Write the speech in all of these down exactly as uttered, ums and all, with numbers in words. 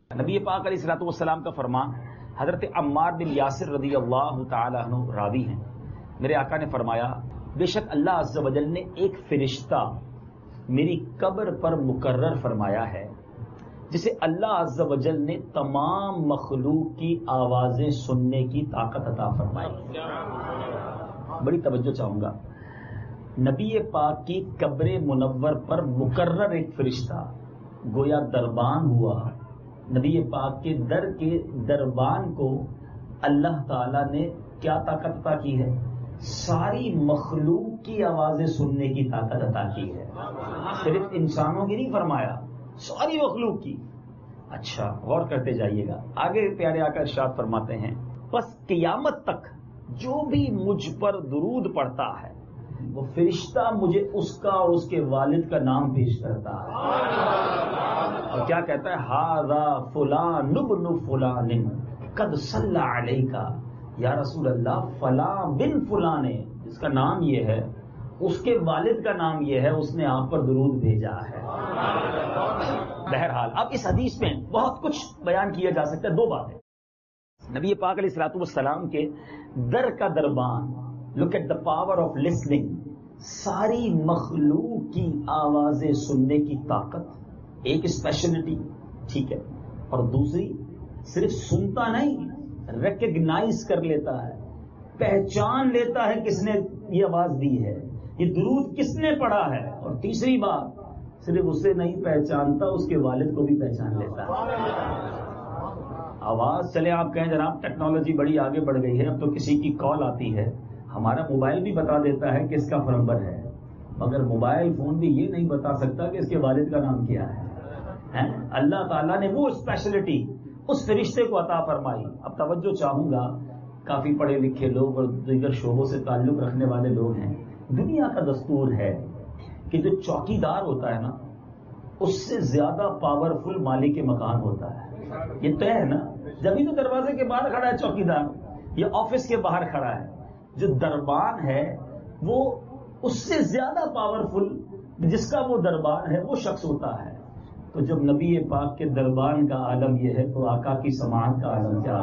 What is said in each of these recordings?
نبی پاک علیہ الصلوۃ والسلام کا فرمان، حضرت عمار بن یاسر رضی اللہ تعالی عنہ راوی ہیں، میرے آقا نے فرمایا بے شک اللہ عز و جل نے ایک فرشتہ میری قبر پر مقرر فرمایا ہے جسے اللہ عز و جل نے تمام مخلوق کی آوازیں سننے کی طاقت عطا فرمائی۔ بڑی توجہ چاہوں گا، نبی پاک کی قبر منور پر مقرر ایک فرشتہ گویا دربان ہوا۔ نبی پاک کے در کے دربان کو اللہ تعالی نے کیا طاقت عطا کی ہے؟ ساری مخلوق کی آوازیں سننے کی طاقت عطا کی ہے، صرف انسانوں کی نہیں فرمایا، ساری مخلوق کی۔ اچھا غور کرتے جائیے گا، آگے پیارے آقا ارشاد فرماتے ہیں بس قیامت تک جو بھی مجھ پر درود پڑتا ہے وہ فرشتہ مجھے اس کا اور اس کے والد کا نام پیش کرتا ہے، اور کیا کہتا ہے؟ ھذا فلان ابن فلان قد صلی علیک، یا رسول اللہ فلاں بن فلاں جس کا نام یہ ہے اس کے والد کا نام یہ ہے، اس نے آپ پر درود بھیجا ہے۔ بہرحال اب اس حدیث میں بہت کچھ بیان کیا جا سکتا ہے۔ دو باتیں، نبی پاک علیہ الصلوۃ والسلام کے در کا دربان، look at the power of listening, ساری مخلوق کی آوازیں سننے کی طاقت، ایک اسپیشلٹی، ٹھیک ہے، اور دوسری صرف سنتا نہیں، ریکگنائز کر لیتا ہے، پہچان لیتا ہے کس نے یہ آواز دی ہے، یہ درود کس نے پڑھا ہے، اور تیسری بات صرف اسے نہیں پہچانتا، اس کے والد کو بھی پہچان لیتا ہے۔ آواز چلے آپ کہیں جناب ٹیکنالوجی بڑی آگے بڑھ گئی ہے، اب تو کسی کی کال آتی ہے ہمارا موبائل بھی بتا دیتا ہے کہ اس کا نمبر ہے، مگر موبائل فون بھی یہ نہیں بتا سکتا کہ اس کے والد کا نام کیا ہے۔ اللہ تعالیٰ نے وہ اسپیشلٹی اس فرشتے کو عطا فرمائی۔ اب توجہ چاہوں گا، کافی پڑھے لکھے لوگ اور دیگر شعبوں سے تعلق رکھنے والے لوگ ہیں، دنیا کا دستور ہے کہ جو چوکی دار ہوتا ہے نا اس سے زیادہ پاورفل مالک مکان ہوتا ہے، یہ طے ہے نا، جبھی تو دروازے کے باہر کھڑا ہے چوکی دار یا آفس کے باہر کھڑا ہے، جو دربان ہے وہ اس سے زیادہ پاورفل جس کا وہ دربان ہے وہ شخص ہوتا ہے۔ تو جب نبی پاک کے دربان کا عالم یہ ہے تو آقا کی سماعت کا عالم کیا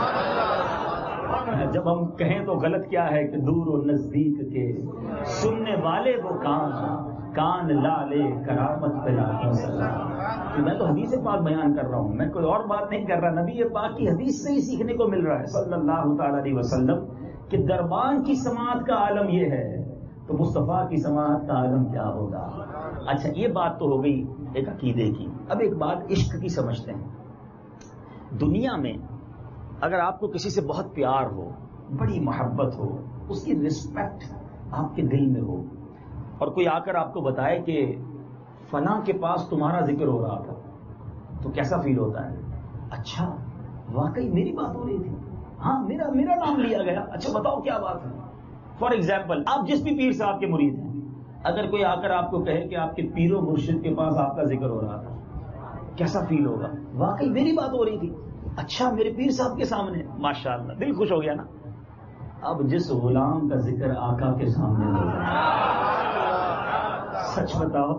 ہے؟ جب ہم کہیں تو غلط کیا ہے کہ دور و نزدیک کے سننے والے وہ کان کان لالے کرامت پہ لاکھوں سلام۔ میں تو حدیث پاک بیان کر رہا ہوں، میں کوئی اور بات نہیں کر رہا، نبی پاک کی حدیث سے ہی سیکھنے کو مل رہا ہے صلی اللہ تعالی علیہ وسلم کہ دربان کی سماعت کا عالم یہ ہے تو مصطفیٰ کی سماعت کا عالم کیا ہوگا۔ اچھا یہ بات تو ہو گئی ایک عقیدے کی، اب ایک بات عشق کی سمجھتے ہیں۔ دنیا میں اگر آپ کو کسی سے بہت پیار ہو، بڑی محبت ہو، اس کی رسپیکٹ آپ کے دل میں ہو، اور کوئی آ کر آپ کو بتائے کہ فلاں کے پاس تمہارا ذکر ہو رہا تھا، تو کیسا فیل ہوتا ہے؟ اچھا واقعی میری بات ہو رہی تھی، ہاں میرا میرا نام لیا گیا، اچھا بتاؤ کیا بات ہے۔ فار ایگزامپل آپ جس بھی پیر صاحب کے مرید ہیں، اگر کوئی آ کر آپ کو کہے کہ آپ کے پیر و مرشد کے پاس آپ کا ذکر ہو رہا تھا، کیسا فیل ہوگا؟ واقعی میری بات ہو رہی تھی، اچھا میرے پیر صاحب کے سامنے، ماشاءاللہ، دل خوش ہو گیا نا۔ اب جس غلام کا ذکر آقا کے سامنے ہو رہا، سچ بتاؤ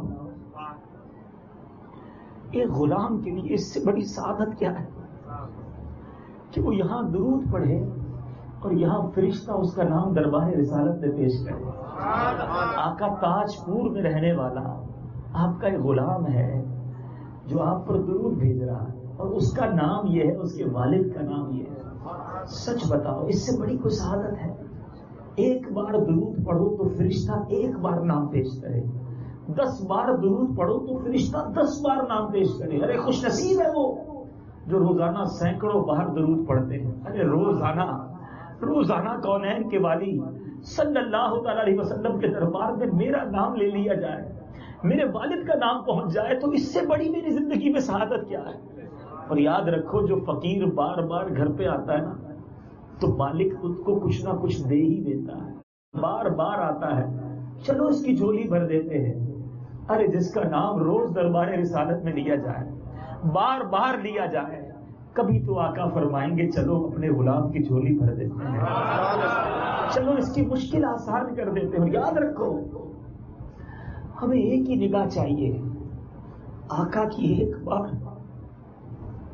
ایک غلام کے لیے اس سے بڑی سعادت کیا ہے کہ وہ یہاں درود پڑھے اور یہاں فرشتہ اس کا نام دربار رسالت میں پیش کرے۔ آقا تاج پور میں رہنے والا آپ کا ایک غلام ہے جو آپ پر درود بھیج رہا ہے، اور اس کا نام یہ ہے، اس کے والد کا نام یہ ہے۔ سچ بتاؤ اس سے بڑی کوئی سعادت ہے؟ ایک بار درود پڑھو تو فرشتہ ایک بار نام پیش کرے، دس بار درود پڑھو تو فرشتہ دس بار نام پیش کرے۔ ارے خوش نصیب ہے وہ جو روزانہ سینکڑوں بار درود پڑھتے ہیں۔ ارے روزانہ روزانہ کونین کے والی صلی اللہ تعالی علیہ وسلم کے دربار میں میرا نام لے لیا جائے، میرے والد کا نام پہنچ جائے، تو اس سے بڑی میری زندگی میں سعادت کیا ہے؟ اور یاد رکھو جو فقیر بار بار گھر پہ آتا ہے نا تو مالک خود کو کچھ نہ کچھ دے ہی دیتا ہے، بار بار آتا ہے، چلو اس کی جھولی بھر دیتے ہیں۔ ارے جس کا نام روز دربار رسالت میں لیا جائے، بار بار لیا جائے، کبھی تو آقا فرمائیں گے چلو اپنے غلام کی جھولی بھر دیتے ہیں، چلو اس کی مشکل آسان کر دیتے ہیں۔ یاد رکھو ہمیں ایک ہی نگاہ چاہیے، آقا کی ایک بار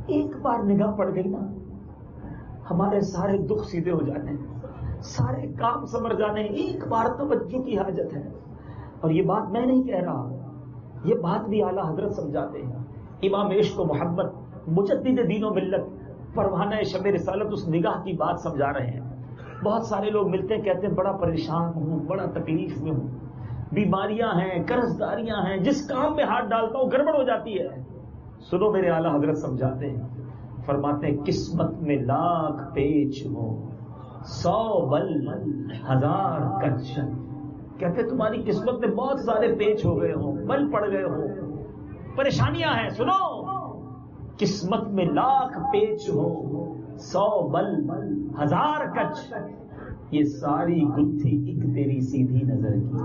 ایک بار نگاہ پڑ گئی نا ہمارے سارے دکھ سیدھے ہو جاتے ہیں, سارے کام سمر جانے ہیں. ایک بار توجہ کی حاجت ہے. اور یہ بات میں نہیں کہہ رہا, یہ بات بھی اعلیٰ حضرت سمجھاتے ہیں. امام عشق و محمد مجدد دین و ملت پروانہ شب رسالت اس نگاہ کی بات سمجھا رہے ہیں. بہت سارے لوگ ملتے ہیں کہتے ہیں بڑا پریشان ہوں, بڑا تکلیف میں ہوں, بیماریاں ہیں, قرض داریاں ہیں, جس کام میں ہاتھ ڈالتا ہوں گڑبڑ ہو جاتی ہے. سنو میرے اعلیٰ حضرت سمجھاتے ہیں, فرماتے ہیں قسمت میں لاکھ پیچ ہو سو بل ہزار کچ. کہتے تمہاری قسمت میں بہت سارے پیچ ہو گئے ہوں, بل پڑ گئے ہوں, پریشانیاں ہیں. سنو, قسمت میں لاکھ پیچ ہو سو بل ہزار کچ, یہ ساری گتھی ایک تیری سیدھی نظر کی.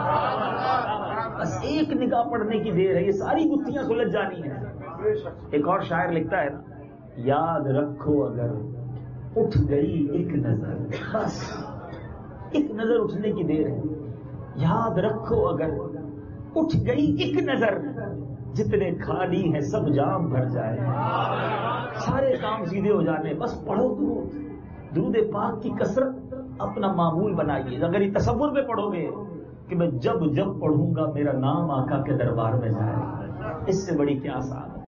بس ایک نگاہ پڑنے کی دیر ہے, یہ ساری گتھیاں سلجھ جانی ہیں. ایک اور شاعر لکھتا ہے, یاد رکھو اگر اٹھ گئی ایک نظر, بس ایک نظر اٹھنے کی دیر ہے. یاد رکھو اگر اٹھ گئی ایک نظر, جتنے خالی ہیں سب جام بھر جائے, سارے کام سیدھے ہو جانے. بس پڑھو درود, درود پاک کی کثرت اپنا معمول بنائیے. اگر یہ تصور میں پڑھو گے کہ میں جب جب پڑھوں گا میرا نام آقا کے دربار میں جائے, اس سے بڑی کیا آسان ہے.